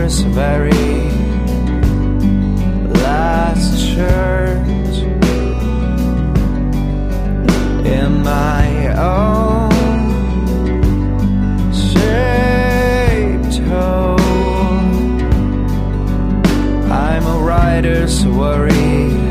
father's very last church in my own shaped hole. I'm a writer's worry.